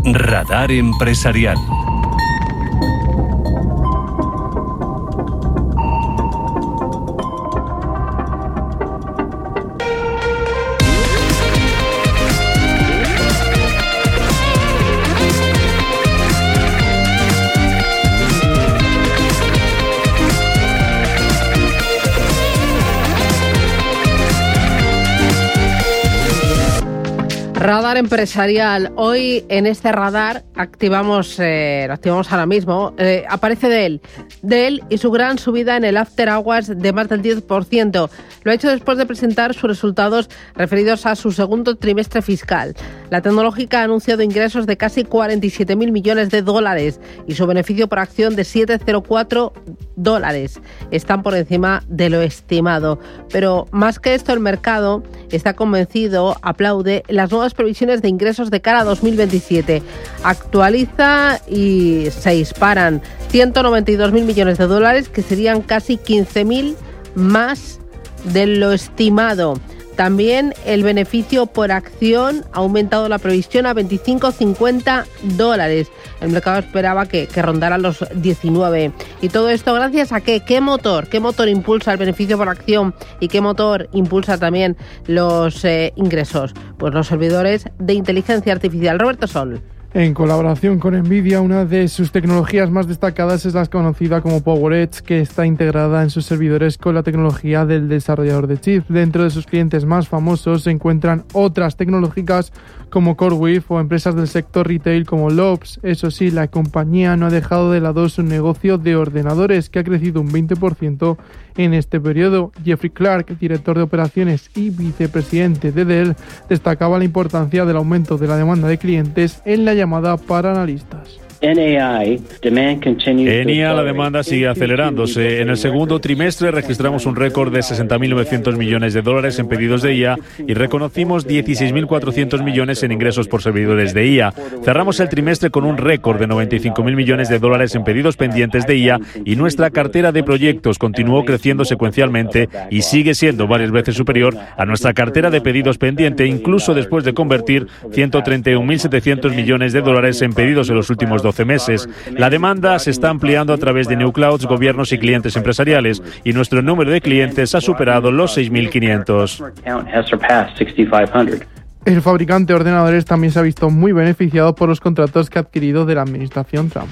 Radar Empresarial. Radar Empresarial. Hoy en este radar lo activamos ahora mismo. Aparece Dell y su gran subida en el After Hours de más del 10%. Lo ha hecho después de presentar sus resultados referidos a su segundo trimestre fiscal. La tecnológica ha anunciado ingresos de casi 47.000 millones de dólares y su beneficio por acción de $7,04. Están por encima de lo estimado. Pero más que esto, el mercado está convencido, aplaude las nuevas previsiones de ingresos de cara a 2027. Actualiza y se disparan 192.000 millones de dólares, que serían casi 15.000 más de lo estimado. También el beneficio por acción ha aumentado la previsión a $25,50. El mercado esperaba que rondara los 19. Y todo esto gracias a ¿qué motor impulsa el beneficio por acción y qué motor impulsa también los ingresos? Pues los servidores de inteligencia artificial. Roberto Sol. En colaboración con NVIDIA, una de sus tecnologías más destacadas es la conocida como PowerEdge, que está integrada en sus servidores con la tecnología del desarrollador de chips. Dentro de sus clientes más famosos se encuentran otras tecnológicas como CoreWeave o empresas del sector retail como Lowe's. Eso sí, la compañía no ha dejado de lado su negocio de ordenadores, que ha crecido un 20% en este periodo. Jeffrey Clark, director de operaciones y vicepresidente de Dell, destacaba la importancia del aumento de la demanda de clientes en la llamada para analistas. En IA la demanda sigue acelerándose. En el segundo trimestre registramos un récord de 60.900 millones de dólares en pedidos de IA y reconocimos 16.400 millones en ingresos por servidores de IA. Cerramos el trimestre con un récord de 95.000 millones de dólares en pedidos pendientes de IA y nuestra cartera de proyectos continuó creciendo secuencialmente y sigue siendo varias veces superior a nuestra cartera de pedidos pendiente, incluso después de convertir 131.700 millones de dólares en pedidos en los últimos 12 meses. La demanda se está ampliando a través de new clouds, gobiernos y clientes empresariales, y nuestro número de clientes ha superado los 6.500. El fabricante de ordenadores también se ha visto muy beneficiado por los contratos que ha adquirido de la administración Trump.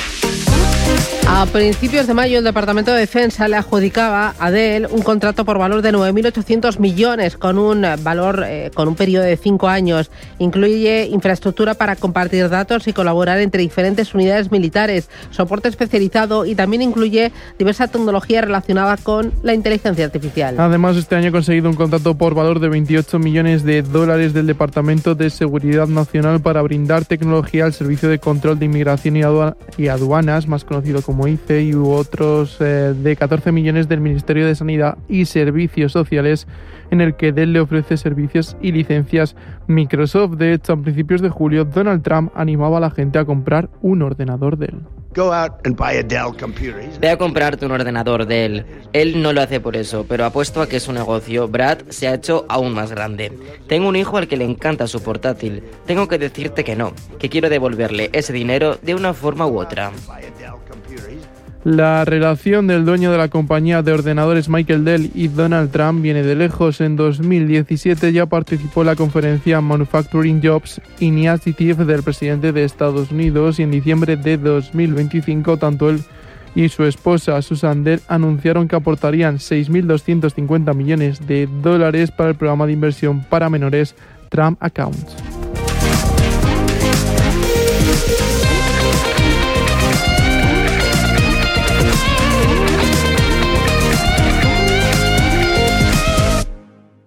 A principios de mayo, el Departamento de Defensa le adjudicaba a Dell un contrato por valor de 9.800 millones con un periodo de 5 años. Incluye infraestructura para compartir datos y colaborar entre diferentes unidades militares, soporte especializado y también incluye diversa tecnología relacionada con la inteligencia artificial. Además, este año ha conseguido un contrato por valor de 28 millones de dólares del Departamento de Seguridad Nacional para brindar tecnología al Servicio de Control de Inmigración y Aduanas, más conocido como ICE, y otros de 14 millones del Ministerio de Sanidad y Servicios Sociales, en el que Dell le ofrece servicios y licencias Microsoft. De hecho, a principios de julio, Donald Trump animaba a la gente a comprar un ordenador Dell. Ve a comprarte un ordenador Dell. Él no lo hace por eso, pero apuesto a que su negocio, Brad, se ha hecho aún más grande. Tengo un hijo al que le encanta su portátil. Tengo que decirte que no, que quiero devolverle ese dinero de una forma u otra. La relación del dueño de la compañía de ordenadores Michael Dell y Donald Trump viene de lejos. En 2017 ya participó en la conferencia Manufacturing Jobs Initiative del presidente de Estados Unidos, y en diciembre de 2025 tanto él y su esposa Susan Dell anunciaron que aportarían 6.250 millones de dólares para el programa de inversión para menores Trump Accounts.